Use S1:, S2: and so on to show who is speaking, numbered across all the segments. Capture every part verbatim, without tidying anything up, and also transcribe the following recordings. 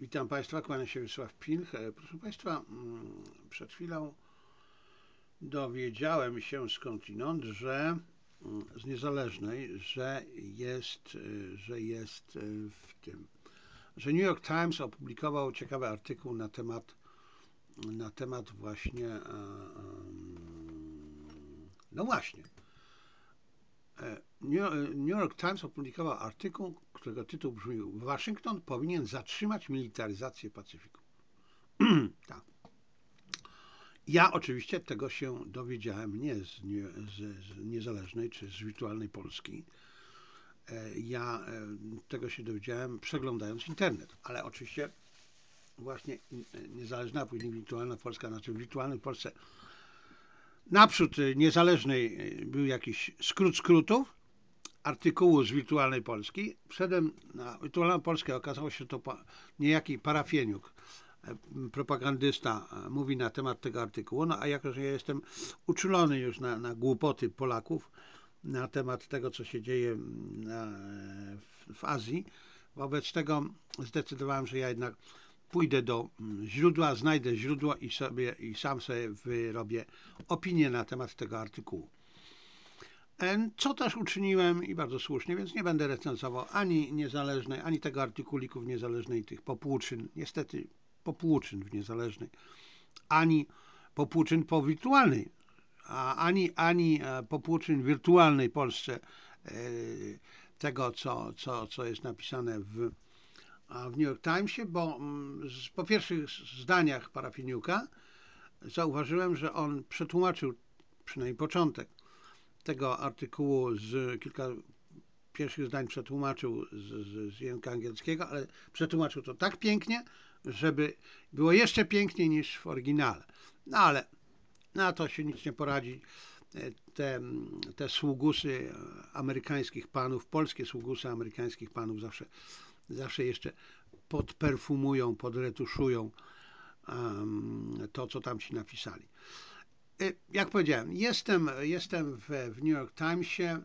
S1: Witam Państwa, kłania się Wiesław Pilch. Proszę Państwa, przed chwilą dowiedziałem się skądinąd, że z niezależnej, że jest, że jest w tym, że New York Times opublikował ciekawy artykuł na temat, na temat właśnie, no właśnie, New York Times opublikował artykuł, którego tytuł brzmił: Waszyngton powinien zatrzymać militaryzację Pacyfiku. Tak. Ja oczywiście tego się dowiedziałem nie z, nie, z, z Niezależnej czy z Wirtualnej Polski. Ja tego się dowiedziałem przeglądając internet, ale oczywiście właśnie Niezależna, a później Wirtualna Polska, znaczy w Wirtualnej Polsce naprzód Niezależnej był jakiś skrót skrótów artykułu z Wirtualnej Polski. Wszedłem na Wirtualną Polskę, okazało się, że to niejaki parafieniuk, propagandysta mówi na temat tego artykułu, no a jako, że ja jestem uczulony już na, na głupoty Polaków na temat tego, co się dzieje na, w, w Azji, wobec tego zdecydowałem, że ja jednak pójdę do źródła, znajdę źródło i, sobie, i sam sobie wyrobię opinię na temat tego artykułu. Co też uczyniłem i bardzo słusznie, więc nie będę recenzował ani Niezależnej, ani tego artykuliku w Niezależnej, tych popłuczyn, niestety popłuczyn w Niezależnej, ani popłuczyn po wirtualnej, a ani, ani popłuczyn w wirtualnej Polsce tego, co, co, co jest napisane w, w New York Timesie, bo po pierwszych zdaniach parafieniuka zauważyłem, że on przetłumaczył przynajmniej początek tego artykułu z kilka pierwszych zdań przetłumaczył z, z, z języka angielskiego, ale przetłumaczył to tak pięknie, żeby było jeszcze piękniej niż w oryginale. No ale na to się nic nie poradzi. Te, te sługusy amerykańskich panów, polskie sługusy amerykańskich panów zawsze, zawsze jeszcze podperfumują, podretuszują um, to, co tam ci napisali. Jak powiedziałem, jestem, jestem w, w New York Timesie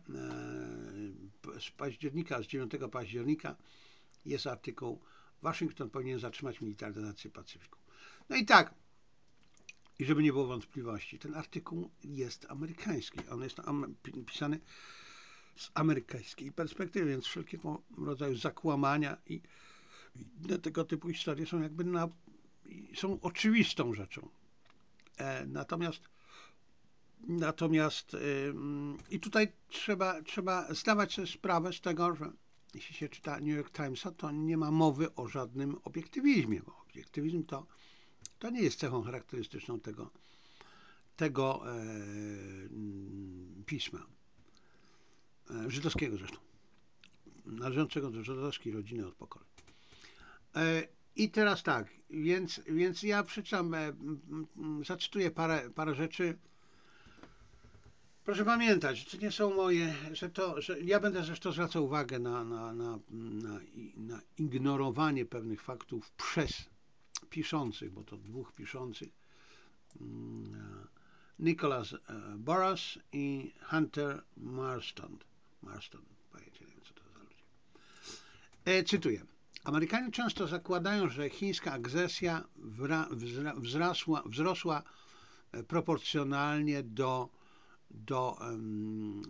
S1: z października, z dziewiątego października jest artykuł: Waszyngton powinien zatrzymać militaryzację Pacyfiku. No i tak, i żeby nie było wątpliwości, ten artykuł jest amerykański. On jest pisany z amerykańskiej perspektywy, więc wszelkiego rodzaju zakłamania i inne tego typu historie są jakby na, są oczywistą rzeczą. E, natomiast Natomiast yy, i tutaj trzeba, trzeba zdawać sobie sprawę z tego, że jeśli się czyta New York Timesa, to nie ma mowy o żadnym obiektywizmie, bo obiektywizm to, to nie jest cechą charakterystyczną tego, tego yy, pisma. Yy, żydowskiego zresztą, należącego do żydowskiej rodziny od pokoleń. Yy, I teraz tak, więc, więc ja przeczytam, yy, zacytuję parę, parę rzeczy. Proszę pamiętać, że to nie są moje, że to, że ja będę zresztą zwracał uwagę na, na, na, na, na ignorowanie pewnych faktów przez piszących, bo to dwóch piszących, Nicholas Burroughs i Hunter Marston. Marston, pojęcie, nie wiem, co to za ludzie. E, cytuję. Amerykanie często zakładają, że chińska agresja wra, wzra, wzrosła, wzrosła proporcjonalnie do do um,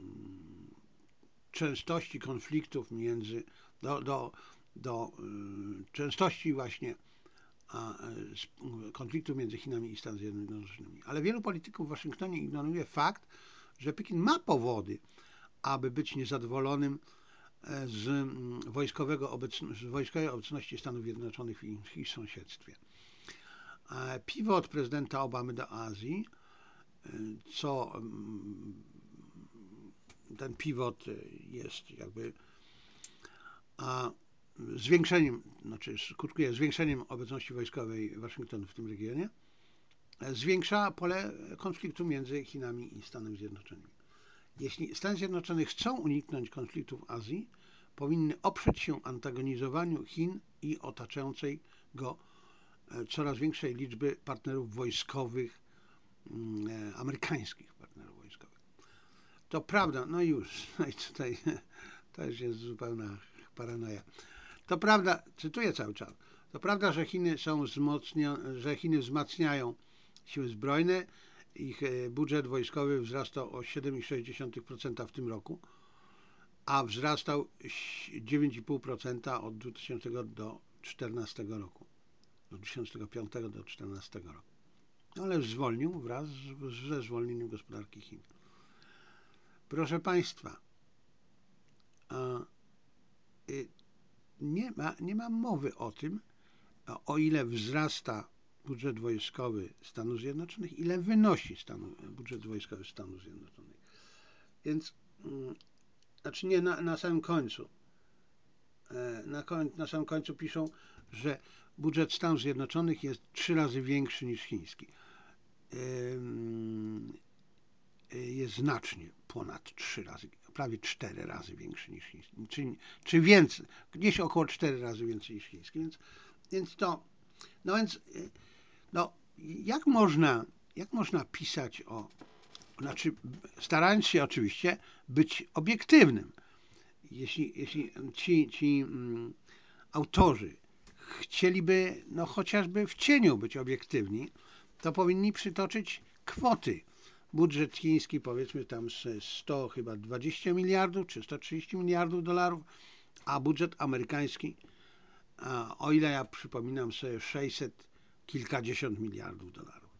S1: częstości konfliktów między, do, do, do um, częstości właśnie a, konfliktu między Chinami i Stanami Zjednoczonymi. Ale wielu polityków w Waszyngtonie ignoruje fakt, że Pekin ma powody, aby być niezadowolonym z, wojskowego obecno, z wojskowej obecności Stanów Zjednoczonych w ich, w ich sąsiedztwie. Pivot prezydenta Obamy do Azji, co ten pivot jest jakby a zwiększeniem, znaczy skutkuje zwiększeniem obecności wojskowej Waszyngtonu w tym regionie, zwiększa pole konfliktu między Chinami i Stanami Zjednoczonymi. Jeśli Stany Zjednoczone chcą uniknąć konfliktu w Azji, powinny oprzeć się antagonizowaniu Chin i otaczającej go coraz większej liczby partnerów wojskowych, amerykańskich partnerów wojskowych. To prawda, no już, no i tutaj to już jest zupełna paranoja. To prawda, cytuję cały czas, To prawda, że Chiny są wzmocnione, że Chiny wzmacniają siły zbrojne. Ich budżet wojskowy wzrastał o siedem przecinek sześć procent w tym roku, a wzrastał dziewięć przecinek pięć procent od dwutysięcznego do czternastego roku. Od dwa tysiące piątego do dwa tysiące czternastego roku. Ale zwolnił wraz ze zwolnieniem gospodarki Chin. Proszę Państwa, nie ma, nie ma mowy o tym, o ile wzrasta budżet wojskowy Stanów Zjednoczonych, ile wynosi Stanu, budżet wojskowy Stanów Zjednoczonych. Więc, znaczy nie, na, na samym końcu, na, koń, na samym końcu piszą, że budżet Stanów Zjednoczonych jest trzy razy większy niż chiński. Jest znacznie ponad trzy razy, prawie cztery razy większy niż chiński, czy, czy więcej, gdzieś około cztery razy więcej niż chiński, więc, więc to, no więc, no, jak można, jak można pisać o, znaczy, starając się oczywiście być obiektywnym, jeśli, jeśli ci, ci um, autorzy chcieliby, no chociażby w cieniu być obiektywni, to powinni przytoczyć kwoty. Budżet chiński, powiedzmy tam sto chyba dwadzieścia miliardów czy sto trzydzieści miliardów dolarów, a budżet amerykański, o ile ja przypominam sobie, sześćset kilkadziesiąt miliardów dolarów.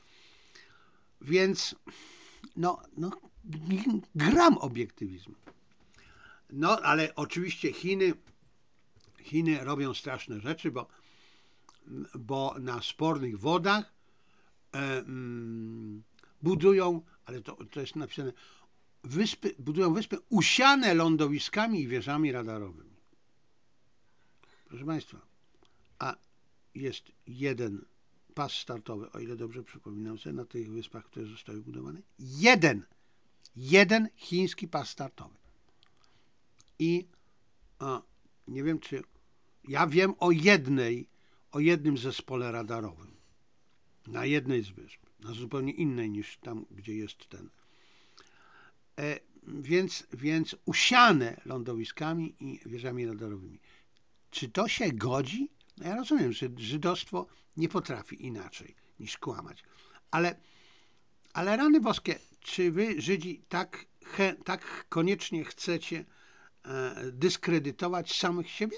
S1: Więc no, no gram obiektywizmu. No ale oczywiście Chiny, Chiny robią straszne rzeczy, bo, bo na spornych wodach e, mm, budują, ale to, to jest napisane, wyspy, budują wyspy usiane lądowiskami i wieżami radarowymi. Proszę Państwa, a jest jeden pas startowy, o ile dobrze przypominam sobie, na tych wyspach, które zostały budowane. Jeden, jeden chiński pas startowy. I a, nie wiem, czy ja wiem o jednej, o jednym zespole radarowym na jednej z wysp, na zupełnie innej niż tam, gdzie jest ten. E, więc, więc usiane lądowiskami i wieżami radarowymi. Czy to się godzi? No ja rozumiem, że żydostwo nie potrafi inaczej niż kłamać. Ale, ale rany boskie, czy wy, Żydzi, tak, he, tak koniecznie chcecie e, dyskredytować samych siebie?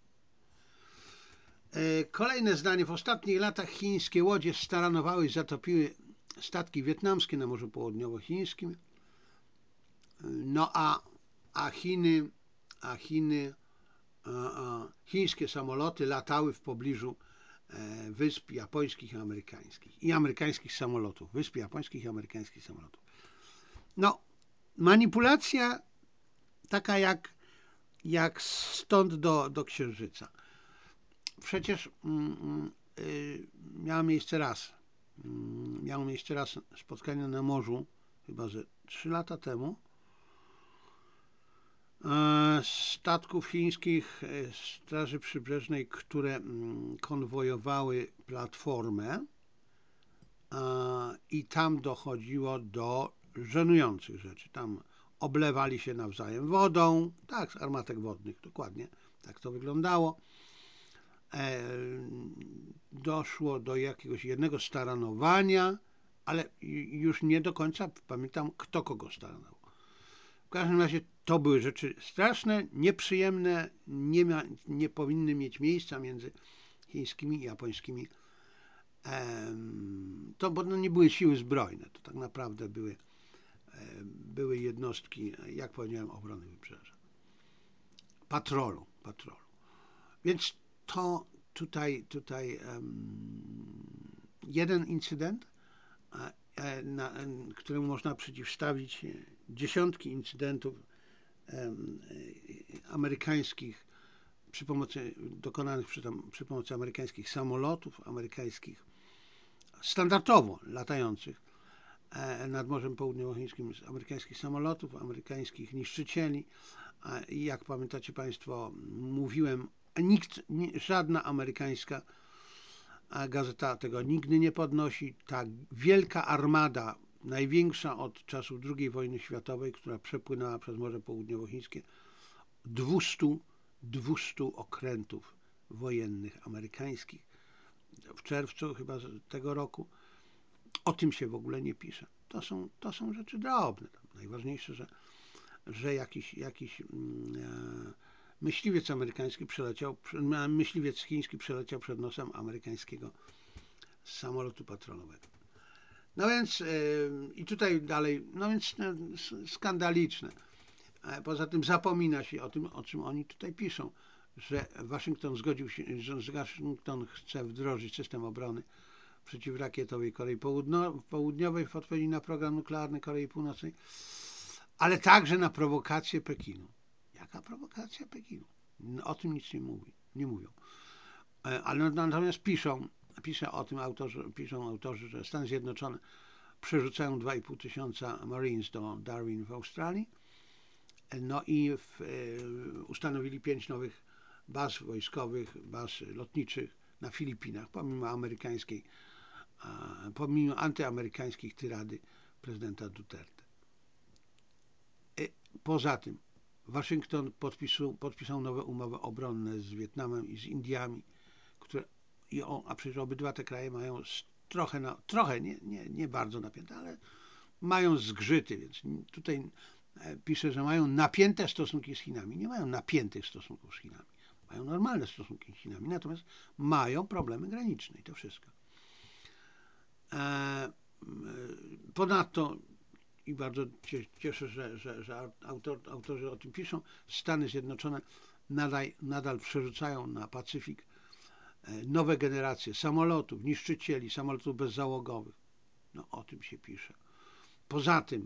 S1: E, kolejne zdanie. W ostatnich latach chińskie łodzie staranowały i zatopiły statki wietnamskie na Morzu Południowochińskim. No a, a Chiny, a Chiny, a, a chińskie samoloty latały w pobliżu e, wysp japońskich i amerykańskich. I amerykańskich samolotów. Wysp japońskich i amerykańskich samolotów. No, manipulacja taka jak, jak stąd do, do Księżyca. Przecież mm, y, miało miejsce raz, y, miało miejsce raz spotkanie na morzu, chyba że trzy lata temu, e, statków chińskich e, Straży Przybrzeżnej, które mm, konwojowały platformę e, i tam dochodziło do żenujących rzeczy. Tam oblewali się nawzajem wodą, tak, z armatek wodnych, dokładnie, tak to wyglądało. Doszło do jakiegoś jednego staranowania, ale już nie do końca pamiętam, kto kogo staranował. W każdym razie to były rzeczy straszne, nieprzyjemne, nie, ma, nie powinny mieć miejsca między chińskimi i japońskimi. To bo no, nie były siły zbrojne, to tak naprawdę były, były jednostki, jak powiedziałem, obrony wybrzeża. Patrolu, patrolu. Więc to tutaj, tutaj um, jeden incydent, na, któremu można przeciwstawić dziesiątki incydentów um, amerykańskich przy pomocy, dokonanych przy, tam, przy pomocy amerykańskich samolotów, amerykańskich standardowo latających nad Morzem Południowochińskim, amerykańskich samolotów, amerykańskich niszczycieli. I jak pamiętacie Państwo, mówiłem, nikt, żadna amerykańska gazeta tego nigdy nie podnosi. Ta wielka armada, największa od czasów drugiej wojny światowej, która przepłynęła przez Morze Południowochińskie, dwieście okrętów wojennych amerykańskich w czerwcu chyba tego roku. O tym się w ogóle nie pisze. To są, to są rzeczy drobne. Najważniejsze, że, że jakiś, jakiś mm, myśliwiec amerykański przeleciał, myśliwiec chiński przeleciał przed nosem amerykańskiego samolotu patrolowego. No więc yy, i tutaj dalej, no więc no, skandaliczne. Poza tym zapomina się o tym, o czym oni tutaj piszą, że Waszyngton zgodził się, że Waszyngton chce wdrożyć system obrony przeciwrakietowej Korei Południowej w odpowiedzi na program nuklearny Korei Północnej, ale także na prowokację Pekinu. Jaka prowokacja Pekinu? O tym nic nie mówi, nie mówią. Ale natomiast piszą, pisze o tym autorzy, piszą autorzy, że Stany Zjednoczone przerzucają dwa i pół tysiąca Marines do Darwin w Australii, no i w, e, ustanowili pięć nowych baz wojskowych, baz lotniczych na Filipinach, pomimo amerykańskiej, pomimo antyamerykańskich tyrady prezydenta Duterte. Poza tym Waszyngton podpisał, podpisał nowe umowy obronne z Wietnamem i z Indiami, które, i o, a przecież obydwa te kraje mają trochę, na, trochę nie, nie, nie bardzo napięte, ale mają zgrzyty, więc tutaj pisze, że mają napięte stosunki z Chinami. Nie mają napiętych stosunków z Chinami. Mają normalne stosunki z Chinami, natomiast mają problemy graniczne i to wszystko. Ponadto, i bardzo cieszę, że, że, że autor, autorzy o tym piszą, Stany Zjednoczone nadal, nadal przerzucają na Pacyfik nowe generacje samolotów, niszczycieli, samolotów bezzałogowych. No o tym się pisze. Poza tym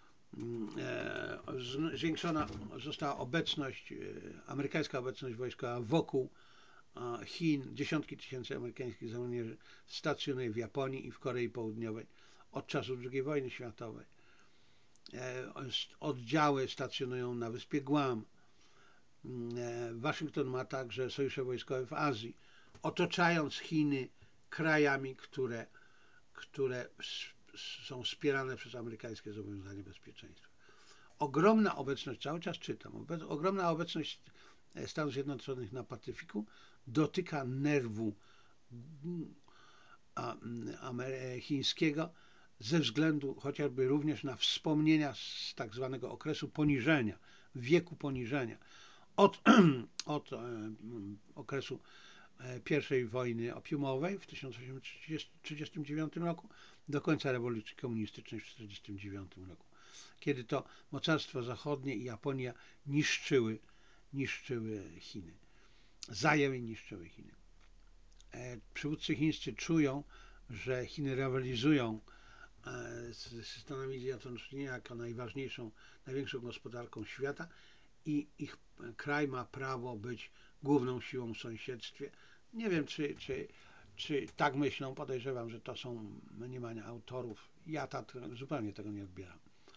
S1: zwiększona została obecność, amerykańska obecność wojskowa wokół Chin. Dziesiątki tysięcy amerykańskich żołnierzy stacjonuje w Japonii i w Korei Południowej od czasów drugiej wojny światowej. Oddziały stacjonują na wyspie Guam. Waszyngton ma także sojusze wojskowe w Azji, otaczając Chiny krajami, które, które są wspierane przez amerykańskie zobowiązania bezpieczeństwa. Ogromna obecność, cały czas czytam, ogromna obecność Stanów Zjednoczonych na Pacyfiku dotyka nerwu chińskiego ze względu chociażby również na wspomnienia z tak zwanego okresu poniżenia, wieku poniżenia. Od, od okresu pierwszej wojny opiumowej w tysiąc osiemset trzydziestym dziewiątym roku do końca rewolucji komunistycznej w tysiąc dziewięćset czterdziestym dziewiątym roku, kiedy to mocarstwa zachodnie i Japonia niszczyły, niszczyły Chiny, zajęły i niszczyły Chiny. Przywódcy chińscy czują, że Chiny rywalizują z Stanami Zjednoczonymi jako najważniejszą, największą gospodarką świata i ich kraj ma prawo być główną siłą w sąsiedztwie. Nie wiem, czy, czy, czy tak myślą, podejrzewam, że to są mniemania autorów. Ja tak zupełnie tego nie odbieram.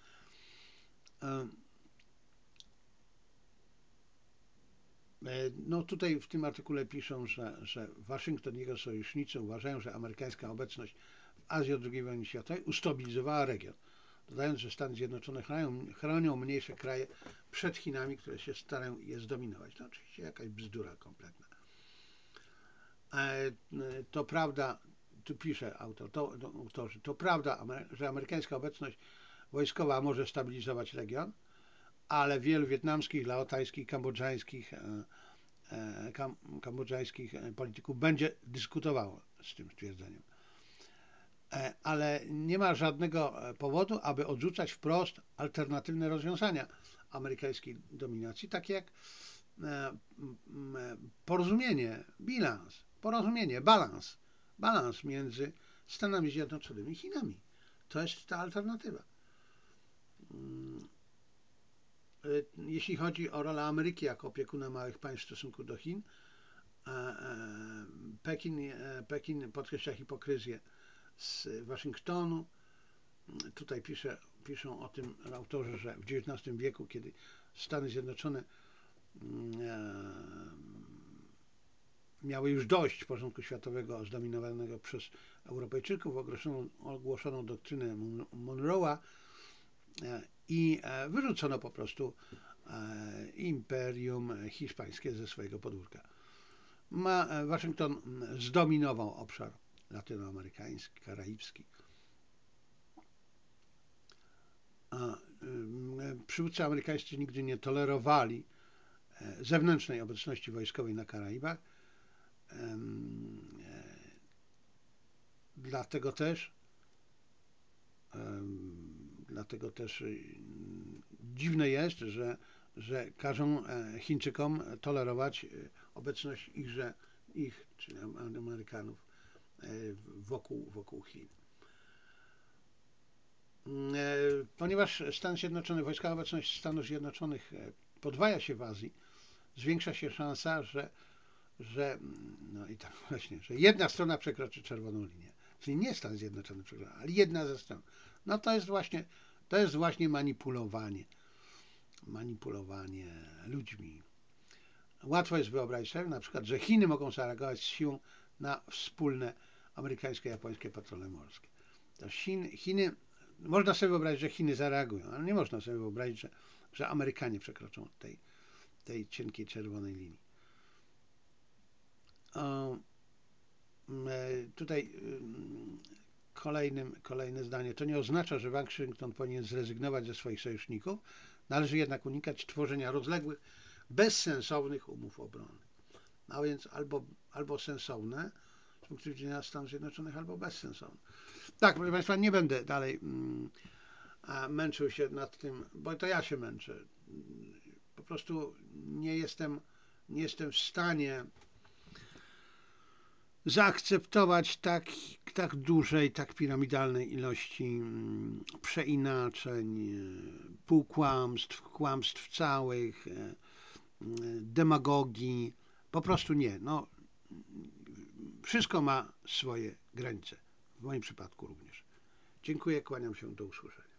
S1: No tutaj w tym artykule piszą, że, że Waszyngton i jego sojusznicy uważają, że amerykańska obecność w Azji od drugiej wojny światowej ustabilizowała region, dodając, że Stany Zjednoczone chronią, chronią mniejsze kraje przed Chinami, które się starają je zdominować. To oczywiście jakaś bzdura kompletna. To prawda, tu pisze autor, to, to, autorzy, to prawda, że amerykańska obecność wojskowa może stabilizować region, ale wielu wietnamskich, laotajskich, kambodżańskich, kam, kambodżańskich polityków będzie dyskutowało z tym stwierdzeniem. Ale nie ma żadnego powodu, aby odrzucać wprost alternatywne rozwiązania amerykańskiej dominacji, takie jak porozumienie, bilans, porozumienie, balans, balans między Stanami Zjednoczonymi i Chinami. To jest ta alternatywa. Jeśli chodzi o rolę Ameryki jako opiekuna małych państw w stosunku do Chin, Pekin, Pekin podkreśla hipokryzję z Waszyngtonu. Tutaj pisze, piszą o tym autorzy, że w dziewiętnastym wieku, kiedy Stany Zjednoczone miały już dość porządku światowego zdominowanego przez Europejczyków, ogłoszono, ogłoszono doktrynę Monroe'a i wyrzucono po prostu imperium hiszpańskie ze swojego podwórka. ma, Waszyngton zdominował obszar latynoamerykański, karaibski. A przywódcy amerykańscy nigdy nie tolerowali zewnętrznej obecności wojskowej na Karaibach. Dlatego też dlatego też dziwne jest, że, że każą Chińczykom tolerować obecność ichże, ich, czyli Amerykanów wokół, wokół Chin. Ponieważ Stany Zjednoczone, wojskowa obecność Stanów Zjednoczonych podwaja się w Azji, zwiększa się szansa, że, że, no i tak właśnie, że jedna strona przekroczy czerwoną linię. Czyli nie Stany Zjednoczone przekroczą, ale jedna ze stron. No to jest właśnie, to jest właśnie manipulowanie. Manipulowanie ludźmi. Łatwo jest wyobrazić sobie na przykład, że Chiny mogą zareagować z siłą na wspólne amerykańsko-japońskie patrole morskie. To Chin, Chiny, można sobie wyobrazić, że Chiny zareagują, ale nie można sobie wyobrazić, że, że Amerykanie przekroczą tej, tej cienkiej czerwonej linii. O, tutaj kolejnym, kolejne zdanie. To nie oznacza, że Waszyngton powinien zrezygnować ze swoich sojuszników. Należy jednak unikać tworzenia rozległych, bezsensownych umów obronnych. A więc albo, albo sensowne z punktu widzenia Stanów Zjednoczonych, albo bezsensowne. Tak, proszę Państwa, nie będę dalej mm, męczył się nad tym, bo to ja się męczę. Po prostu nie jestem, nie jestem w stanie zaakceptować tak, tak dużej, tak piramidalnej ilości przeinaczeń, półkłamstw, kłamstw całych, demagogii. Po prostu nie. No, wszystko ma swoje granice. W moim przypadku również. Dziękuję, kłaniam się, do usłyszenia.